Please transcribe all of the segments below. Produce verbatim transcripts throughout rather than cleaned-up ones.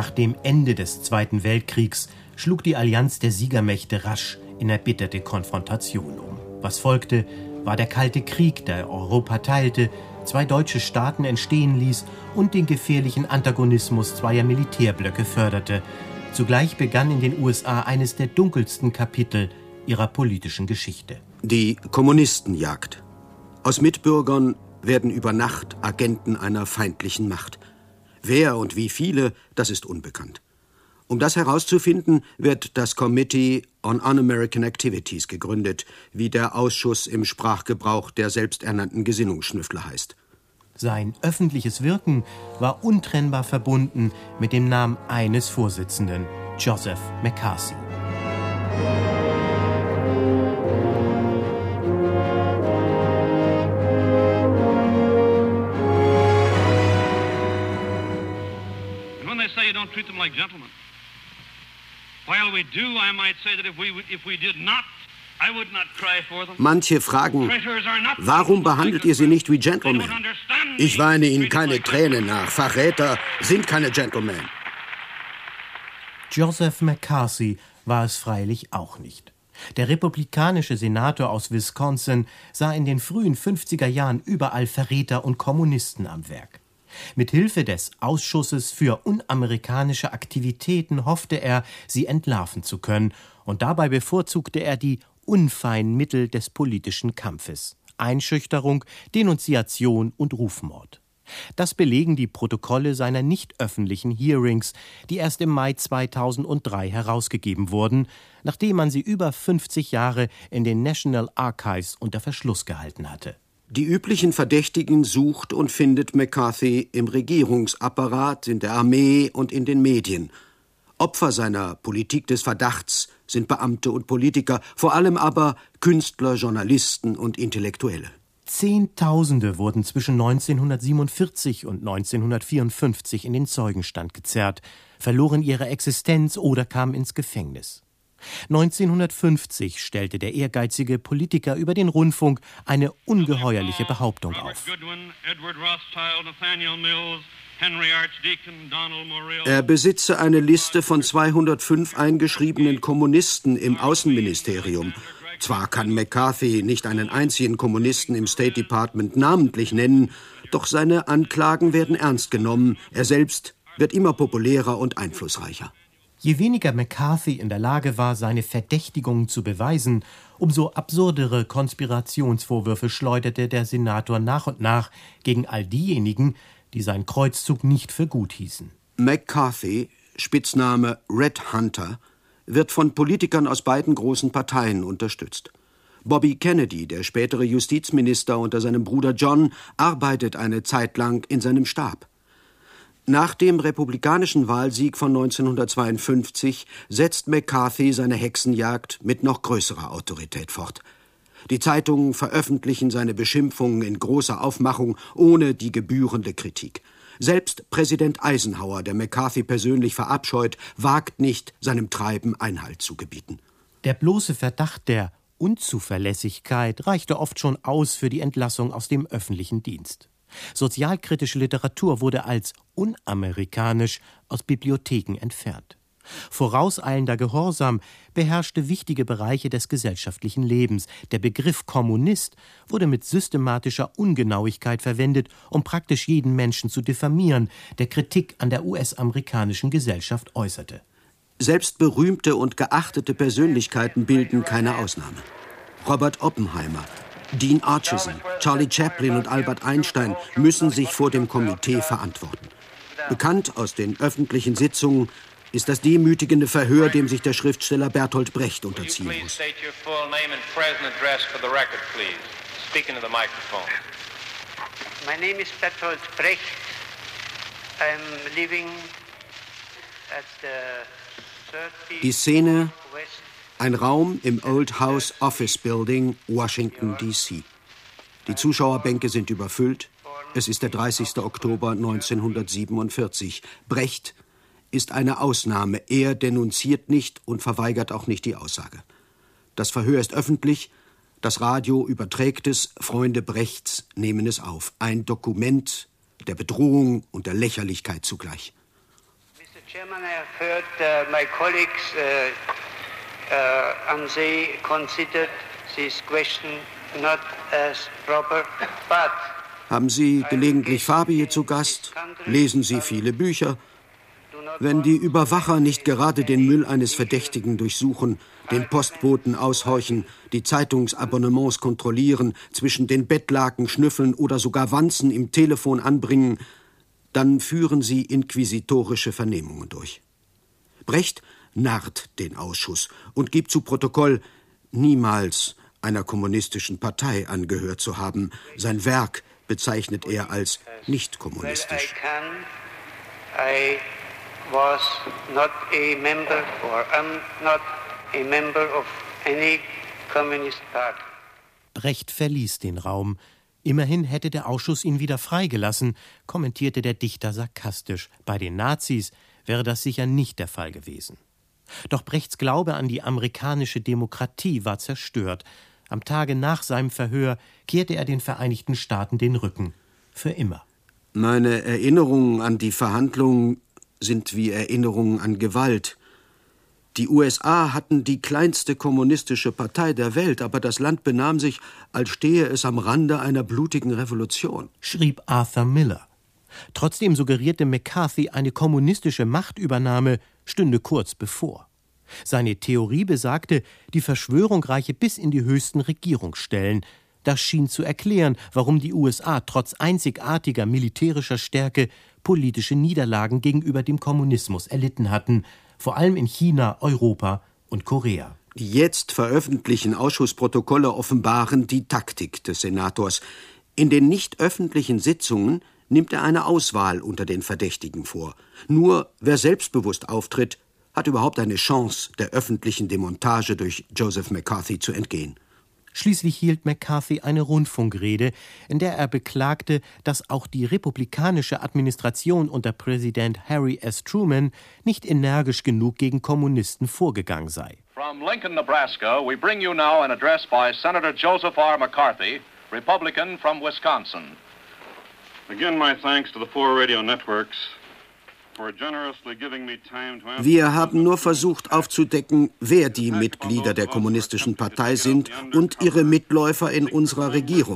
Nach dem Ende des Zweiten Weltkriegs schlug die Allianz der Siegermächte rasch in erbitterte Konfrontation um. Was folgte, war der Kalte Krieg, der Europa teilte, zwei deutsche Staaten entstehen ließ und den gefährlichen Antagonismus zweier Militärblöcke förderte. Zugleich begann in den U S A eines der dunkelsten Kapitel ihrer politischen Geschichte. Die Kommunistenjagd. Aus Mitbürgern werden über Nacht Agenten einer feindlichen Macht. Wer und wie viele, das ist unbekannt. Um das herauszufinden, wird das Committee on Un-American Activities gegründet, wie der Ausschuss im Sprachgebrauch der selbsternannten Gesinnungsschnüffler heißt. Sein öffentliches Wirken war untrennbar verbunden mit dem Namen eines Vorsitzenden, Joseph McCarthy. And when they say you don't treat them like gentlemen, while we do, I might say that if we if we did not, I would not cry for them. Manche fragen, warum behandelt ihr sie nicht wie Gentlemen? Ich weine ihnen keine Tränen nach. Verräter sind keine Gentlemen. Joseph McCarthy war es freilich auch nicht. Der republikanische Senator aus Wisconsin sah in den frühen fünfziger Jahren überall Verräter und Kommunisten am Werk. Mit Hilfe des Ausschusses für unamerikanische Aktivitäten hoffte er, sie entlarven zu können, und dabei bevorzugte er die unfeinen Mittel des politischen Kampfes: Einschüchterung, Denunziation und Rufmord. Das belegen die Protokolle seiner nicht öffentlichen Hearings, die erst im Mai zweitausenddrei herausgegeben wurden, nachdem man sie über fünfzig Jahre in den National Archives unter Verschluss gehalten hatte. Die üblichen Verdächtigen sucht und findet McCarthy im Regierungsapparat, in der Armee und in den Medien. Opfer seiner Politik des Verdachts sind Beamte und Politiker, vor allem aber Künstler, Journalisten und Intellektuelle. Zehntausende wurden zwischen neunzehnhundertsiebenundvierzig und neunzehnhundertvierundfünfzig in den Zeugenstand gezerrt, verloren ihre Existenz oder kamen ins Gefängnis. neunzehnhundertfünfzig stellte der ehrgeizige Politiker über den Rundfunk eine ungeheuerliche Behauptung auf. Er besitze eine Liste von zweihundertfünf eingeschriebenen Kommunisten im Außenministerium. Zwar kann McCarthy nicht einen einzigen Kommunisten im State Department namentlich nennen, doch seine Anklagen werden ernst genommen. Er selbst wird immer populärer und einflussreicher. Je weniger McCarthy in der Lage war, seine Verdächtigungen zu beweisen, umso absurdere Konspirationsvorwürfe schleuderte der Senator nach und nach gegen all diejenigen, die seinen Kreuzzug nicht für gut hießen. McCarthy, Spitzname Red Hunter, wird von Politikern aus beiden großen Parteien unterstützt. Bobby Kennedy, der spätere Justizminister unter seinem Bruder John, arbeitet eine Zeit lang in seinem Stab. Nach dem republikanischen Wahlsieg von neunzehnhundertzweiundfünfzig setzt McCarthy seine Hexenjagd mit noch größerer Autorität fort. Die Zeitungen veröffentlichen seine Beschimpfungen in großer Aufmachung ohne die gebührende Kritik. Selbst Präsident Eisenhower, der McCarthy persönlich verabscheut, wagt nicht, seinem Treiben Einhalt zu gebieten. Der bloße Verdacht der Unzuverlässigkeit reichte oft schon aus für die Entlassung aus dem öffentlichen Dienst. Sozialkritische Literatur wurde als unamerikanisch aus Bibliotheken entfernt. Vorauseilender Gehorsam beherrschte wichtige Bereiche des gesellschaftlichen Lebens. Der Begriff Kommunist wurde mit systematischer Ungenauigkeit verwendet, um praktisch jeden Menschen zu diffamieren, der Kritik an der U S-amerikanischen Gesellschaft äußerte. Selbst berühmte und geachtete Persönlichkeiten bilden keine Ausnahme. Robert Oppenheimer, Dean Acheson, Charlie Chaplin und Albert Einstein müssen sich vor dem Komitee verantworten. Bekannt aus den öffentlichen Sitzungen ist das demütigende Verhör, dem sich der Schriftsteller Bertolt Brecht unterziehen muss. My name is Bertolt Brecht. I'm living at the Die Szene: ein Raum im Old House Office Building, Washington, D C Die Zuschauerbänke sind überfüllt. Es ist der dreißigste Oktober neunzehnhundertsiebenundvierzig. Brecht ist eine Ausnahme. Er denunziert nicht und verweigert auch nicht die Aussage. Das Verhör ist öffentlich. Das Radio überträgt es. Freunde Brechts nehmen es auf. Ein Dokument der Bedrohung und der Lächerlichkeit zugleich. Chairman, I have heard uh, my colleagues uh, uh, and they considered this question not as proper, but haben Sie gelegentlich Fabie zu Gast? Lesen Sie viele Bücher? Wenn die Überwacher nicht gerade den Müll eines Verdächtigen durchsuchen, den Postboten aushorchen, die Zeitungsabonnements kontrollieren, zwischen den Bettlaken schnüffeln oder sogar Wanzen im Telefon anbringen, dann führen sie inquisitorische Vernehmungen durch. Brecht narrt den Ausschuss und gibt zu Protokoll, niemals einer kommunistischen Partei angehört zu haben. Sein Werk bezeichnet er als nicht kommunistisch. I was not a member or am not a member of any communist party. Brecht verließ den Raum. Immerhin hätte der Ausschuss ihn wieder freigelassen, kommentierte der Dichter sarkastisch. Bei den Nazis wäre das sicher nicht der Fall gewesen. Doch Brechts Glaube an die amerikanische Demokratie war zerstört. Am Tage nach seinem Verhör kehrte er den Vereinigten Staaten den Rücken. Für immer. Meine Erinnerungen an die Verhandlungen sind wie Erinnerungen an Gewalt. Die U S A hatten die kleinste kommunistische Partei der Welt, aber das Land benahm sich, als stehe es am Rande einer blutigen Revolution, schrieb Arthur Miller. Trotzdem suggerierte McCarthy, eine kommunistische Machtübernahme stünde kurz bevor. Seine Theorie besagte, die Verschwörung reiche bis in die höchsten Regierungsstellen. Das schien zu erklären, warum die U S A trotz einzigartiger militärischer Stärke politische Niederlagen gegenüber dem Kommunismus erlitten hatten, vor allem in China, Europa und Korea. Die jetzt veröffentlichten Ausschussprotokolle offenbaren die Taktik des Senators. In den nicht öffentlichen Sitzungen nimmt er eine Auswahl unter den Verdächtigen vor. Nur wer selbstbewusst auftritt, hat überhaupt eine Chance, der öffentlichen Demontage durch Joseph McCarthy zu entgehen. Schließlich hielt McCarthy eine Rundfunkrede, in der er beklagte, dass auch die republikanische Administration unter Präsident Harry S. Truman nicht energisch genug gegen Kommunisten vorgegangen sei. From Lincoln, Nebraska, we bring you now an address by Senator Joseph R. McCarthy, Republican from Wisconsin. Again, my thanks to the four radio networks. Wir haben nur versucht aufzudecken, wer die Mitglieder der Kommunistischen Partei sind und ihre Mitläufer in unserer Regierung.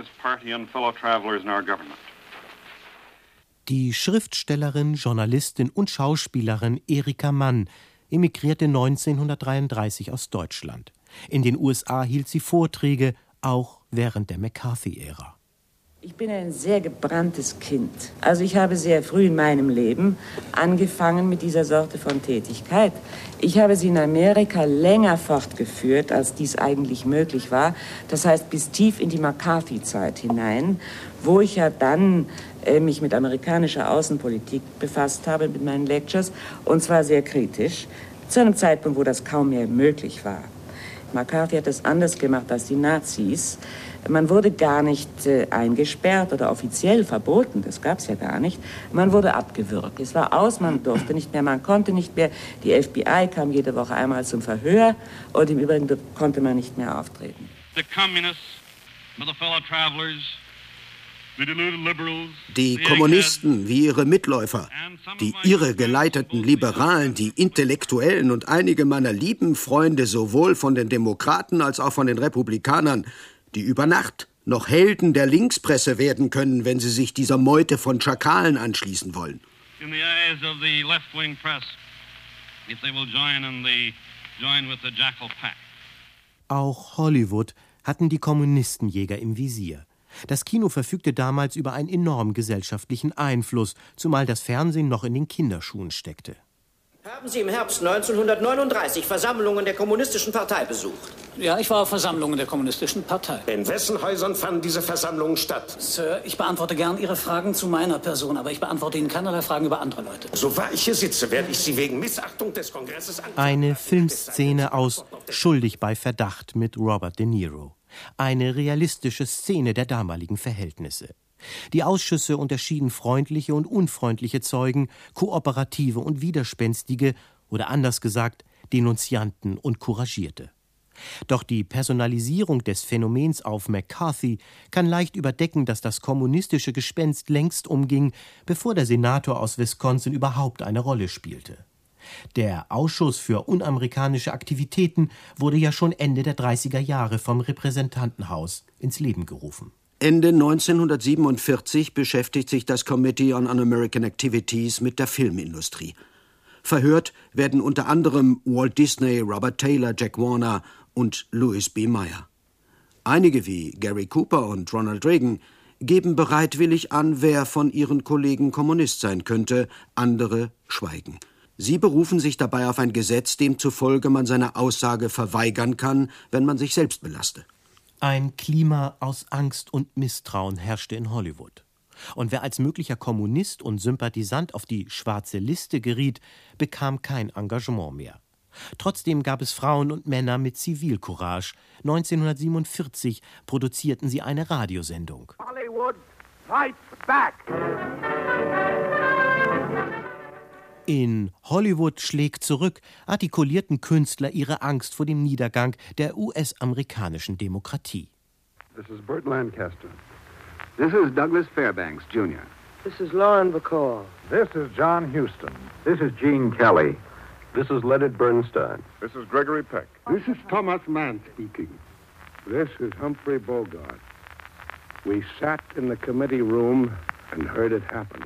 Die Schriftstellerin, Journalistin und Schauspielerin Erika Mann emigrierte neunzehnhundertdreiunddreißig aus Deutschland. In den U S A hielt sie Vorträge, auch während der McCarthy-Ära. Ich bin ein sehr gebranntes Kind. Also ich habe sehr früh in meinem Leben angefangen mit dieser Sorte von Tätigkeit. Ich habe sie in Amerika länger fortgeführt, als dies eigentlich möglich war. Das heißt, bis tief in die McCarthy-Zeit hinein, wo ich ja dann äh, mich mit amerikanischer Außenpolitik befasst habe, mit meinen Lectures, und zwar sehr kritisch, zu einem Zeitpunkt, wo das kaum mehr möglich war. McCarthy hat es anders gemacht als die Nazis. Man wurde gar nicht äh, eingesperrt oder offiziell verboten, das gab es ja gar nicht. Man wurde abgewürgt. Es war aus, man durfte nicht mehr, man konnte nicht mehr. Die F B I kam jede Woche einmal zum Verhör und im Übrigen konnte man nicht mehr auftreten. The communists, my fellow travelers, the deluded liberals, die Kommunisten wie ihre Mitläufer, die irregeleiteten Liberalen, die Intellektuellen und einige meiner lieben Freunde sowohl von den Demokraten als auch von den Republikanern, die über Nacht noch Helden der Linkspresse werden können, wenn sie sich dieser Meute von Schakalen anschließen wollen. in the eyes of the left-wing press, if they will join in the join with the Jackal Pack. Auch Hollywood hatten die Kommunistenjäger im Visier. Das Kino verfügte damals über einen enormen gesellschaftlichen Einfluss, zumal das Fernsehen noch in den Kinderschuhen steckte. Haben Sie im Herbst neunzehnhundertneununddreißig Versammlungen der Kommunistischen Partei besucht? Ja, ich war auf Versammlungen der Kommunistischen Partei. In wessen Häusern fanden diese Versammlungen statt? Sir, ich beantworte gern Ihre Fragen zu meiner Person, aber ich beantworte Ihnen keinerlei Fragen über andere Leute. So wahr ich hier sitze, werde ich Sie wegen Missachtung des Kongresses anklagen. Eine Filmszene aus Schuldig bei Verdacht mit Robert De Niro. Eine realistische Szene der damaligen Verhältnisse. Die Ausschüsse unterschieden freundliche und unfreundliche Zeugen, kooperative und widerspenstige oder anders gesagt Denunzianten und Couragierte. Doch die Personalisierung des Phänomens auf McCarthy kann leicht überdecken, dass das kommunistische Gespenst längst umging, bevor der Senator aus Wisconsin überhaupt eine Rolle spielte. Der Ausschuss für unamerikanische Aktivitäten wurde ja schon Ende der dreißiger Jahre vom Repräsentantenhaus ins Leben gerufen. Ende neunzehnhundertsiebenundvierzig beschäftigt sich das Committee on Un-American Activities mit der Filmindustrie. Verhört werden unter anderem Walt Disney, Robert Taylor, Jack Warner und Louis B. Mayer. Einige wie Gary Cooper und Ronald Reagan geben bereitwillig an, wer von ihren Kollegen Kommunist sein könnte, andere schweigen. Sie berufen sich dabei auf ein Gesetz, demzufolge man seine Aussage verweigern kann, wenn man sich selbst belaste. Ein Klima aus Angst und Misstrauen herrschte in Hollywood. Und wer als möglicher Kommunist und Sympathisant auf die schwarze Liste geriet, bekam kein Engagement mehr. Trotzdem gab es Frauen und Männer mit Zivilcourage. neunzehnhundertsiebenundvierzig produzierten sie eine Radiosendung. Hollywood fights back. In Hollywood schlägt zurück artikulierten Künstler ihre Angst vor dem Niedergang der U S-amerikanischen Demokratie. This is Burt Lancaster. This is Douglas Fairbanks, Junior This is Lauren Bacall. This is John Huston. This is Gene Kelly. This is Leonard Bernstein. This is Gregory Peck. This is Thomas Mann speaking. This is Humphrey Bogart. We sat in the committee room and heard it happen.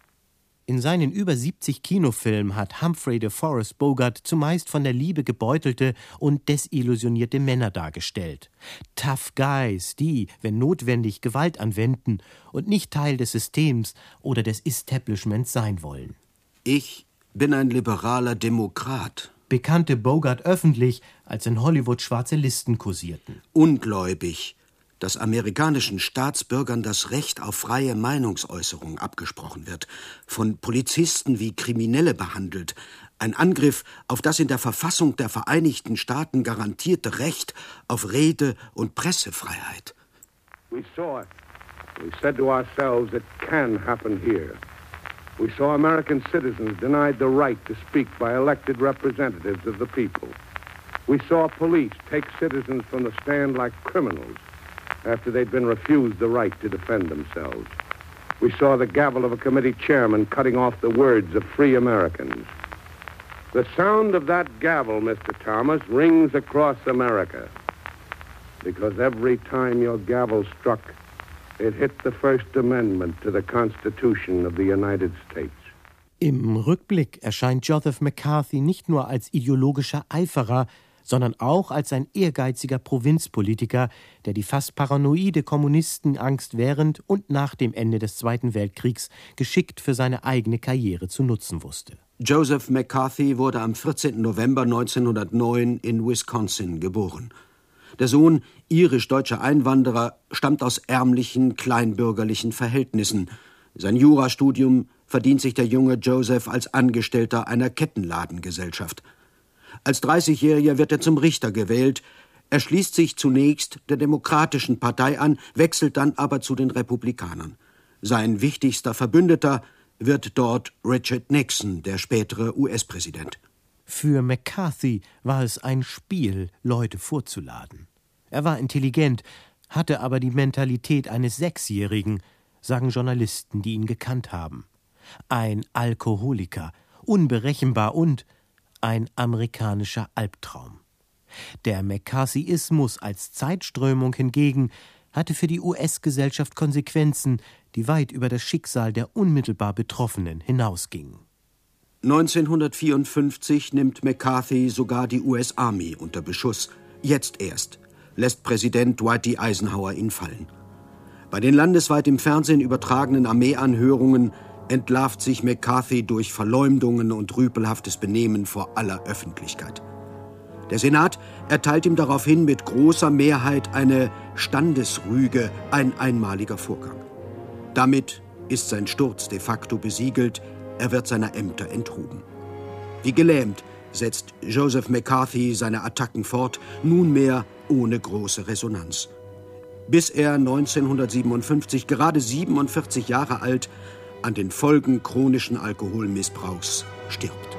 In seinen über siebzig Kinofilmen hat Humphrey DeForest Bogart zumeist von der Liebe gebeutelte und desillusionierte Männer dargestellt. Tough Guys, die, wenn notwendig, Gewalt anwenden und nicht Teil des Systems oder des Establishments sein wollen. Ich bin ein liberaler Demokrat, bekannte Bogart öffentlich, als in Hollywood schwarze Listen kursierten. Ungläubig, dass amerikanischen Staatsbürgern das Recht auf freie Meinungsäußerung abgesprochen wird, von Polizisten wie Kriminelle behandelt, ein Angriff auf das in der Verfassung der Vereinigten Staaten garantierte Recht auf Rede- und Pressefreiheit. We saw it. We said to ourselves, it can happen here. We saw American citizens denied the right to speak by elected representatives of the people. We saw police take citizens from the stand like criminals after they'd been refused the right to defend themselves. We saw the gavel of a committee chairman cutting off the words of free Americans. The sound of that gavel, Mister Thomas, rings across America. Because every time your gavel struck, it hit the First Amendment to the Constitution of the United States. Im Rückblick erscheint Joseph McCarthy nicht nur als ideologischer Eiferer, sondern auch als ein ehrgeiziger Provinzpolitiker, der die fast paranoide Kommunistenangst während und nach dem Ende des Zweiten Weltkriegs geschickt für seine eigene Karriere zu nutzen wusste. Joseph McCarthy wurde am vierzehnten November neunzehnhundertneun in Wisconsin geboren. Der Sohn irisch-deutscher Einwanderer stammt aus ärmlichen, kleinbürgerlichen Verhältnissen. Sein Jurastudium verdient sich der junge Joseph als Angestellter einer Kettenladengesellschaft. Als dreißigjähriger wird er zum Richter gewählt. Er schließt sich zunächst der Demokratischen Partei an, wechselt dann aber zu den Republikanern. Sein wichtigster Verbündeter wird dort Richard Nixon, der spätere U S-Präsident. Für McCarthy war es ein Spiel, Leute vorzuladen. Er war intelligent, hatte aber die Mentalität eines Sechsjährigen, sagen Journalisten, die ihn gekannt haben. Ein Alkoholiker, unberechenbar und ein amerikanischer Albtraum. Der McCarthyismus als Zeitströmung hingegen hatte für die U S-Gesellschaft Konsequenzen, die weit über das Schicksal der unmittelbar Betroffenen hinausgingen. neunzehnhundertvierundfünfzig nimmt McCarthy sogar die U S Army unter Beschuss. Jetzt erst lässt Präsident Dwight D. Eisenhower ihn fallen. Bei den landesweit im Fernsehen übertragenen Armeeanhörungen entlarvt sich McCarthy durch Verleumdungen und rüpelhaftes Benehmen vor aller Öffentlichkeit. Der Senat erteilt ihm daraufhin mit großer Mehrheit eine Standesrüge, ein einmaliger Vorgang. Damit ist sein Sturz de facto besiegelt, er wird seiner Ämter enthoben. Wie gelähmt setzt Joseph McCarthy seine Attacken fort, nunmehr ohne große Resonanz. Bis er neunzehnhundertsiebenundfünfzig, gerade siebenundvierzig Jahre alt, an den Folgen chronischen Alkoholmissbrauchs stirbt.